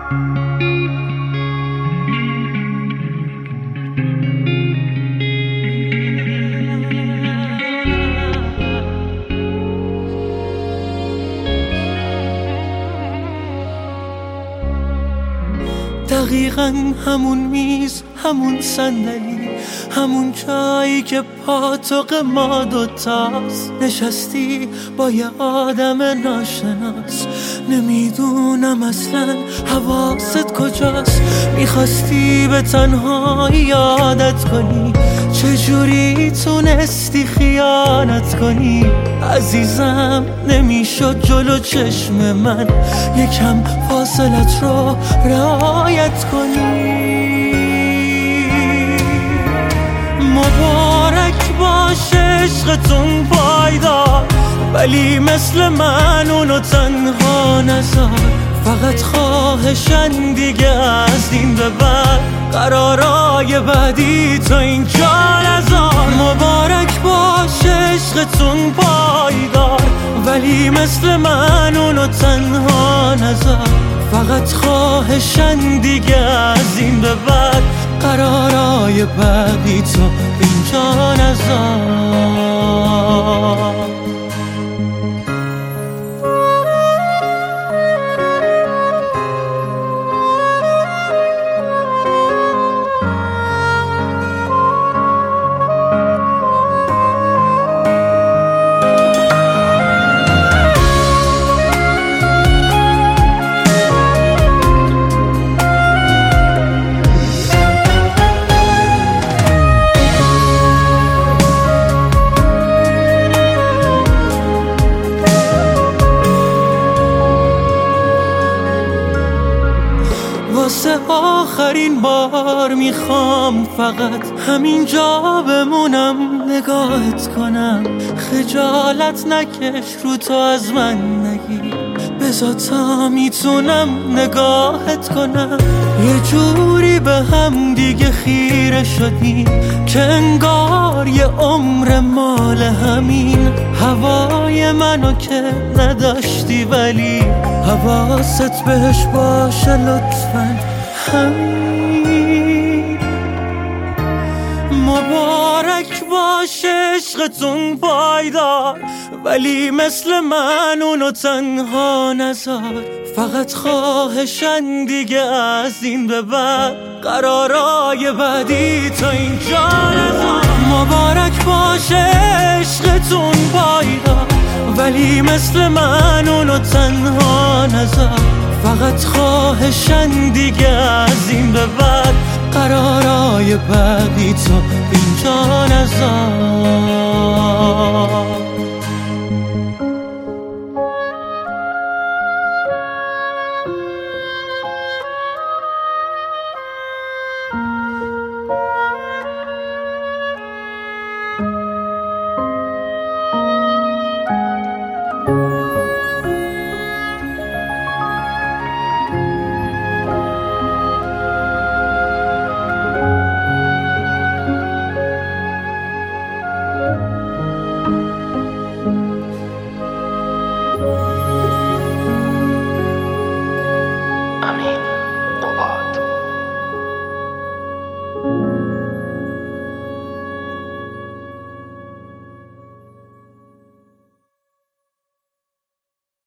دقیقاً همون میز، همون صندلی، همون جایی که پا تو ما دوتاست. نشستی با یه آدم ناشناس، نمیدونم اصلا حواست کجاست. میخواستی به تنهایی یادت کنی، چجوری تونستی خیانت کنی؟ عزیزم نمیشد جلو چشم من یکم فاصلت رو رعایت کنی. مبارک باشه عشقتون پایدار، ولی مثل من اونو تنها نذار. فقط خواهشن دیگه از این به بعد قرارای بعدی تا اینجا نذار. مبارک باشه عشقتون پایدار، ولی مثل من اونو تنها نذار. فقط خواهشن دیگه از این به بعد قرارای بعدی تا اینجا نذار. واسه آخرین بار میخوام فقط همینجا بمونم، نگاهت کنم. خجالت نکش رو تو از من نگی، بذار تا میتونم نگاهت کنم. یه جوری به هم دیگه خیره شدیم که انگار یه عمر مال همین. هوای منو که نداشتی ولی حواست بهش باشه لطفاً همین. مبارک باشه عشقتون پایدار، ولی مثل من اونو تنها نذار. فقط خواهشن دیگه از این به بعد قرارای بعدی تا اینجا نذار. مبارک باشه عشقتون پایدار، ولی مثل من اونو تنها نذار. فقط خواهشن دیگه از این به بعد قرارای بعدی تا اینجا نذار.